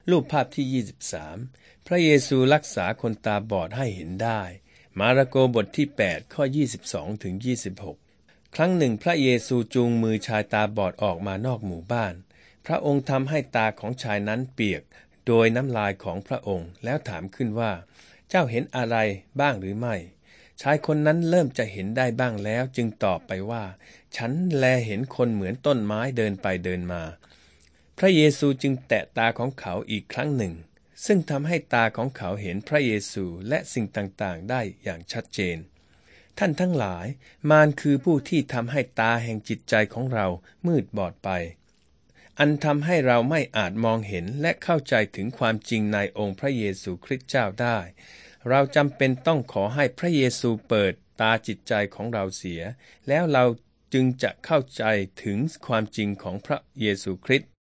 รูปภาพที่23พระเยซูรักษาคนตาบอดให้เห็นได้มาระโกบทที่8ข้อ22ถึง26ครั้งหนึ่งพระเยซูจูงมือชายตาบอดออกมานอกหมู่บ้านพระองค์ทำให้ตาของชายนั้นเปียกโดยน้ำลายของพระองค์แล้วถามขึ้นว่าเจ้าเห็นอะไรบ้างหรือไม่ชายคนนั้นเริ่มจะเห็นได้บ้างแล้วจึงตอบไปว่าฉันแลเห็นคนเหมือนต้นไม้เดินไปเดินมาพระเยซูจึงแตะตาของเขาอีกครั้งหนึ่งซึ่งทำให้ตาของเขาเห็นพระเยซูและสิ่งต่างๆได้อย่างชัดเจนท่านทั้งหลายมารคือผู้ที่ทำให้ตาแห่งจิตใจของเรามืดบอดไปอันทำให้เราไม่อาจมองเห็นและเข้าใจถึงความจริงในองค์พระเยซูคริสต์เจ้าได้เราจำเป็นต้องขอให้พระเยซูเปิดตาจิตใจของเราเสียแล้วเราจึงจะเข้าใจถึงความจริงของพระเยซูคริสต์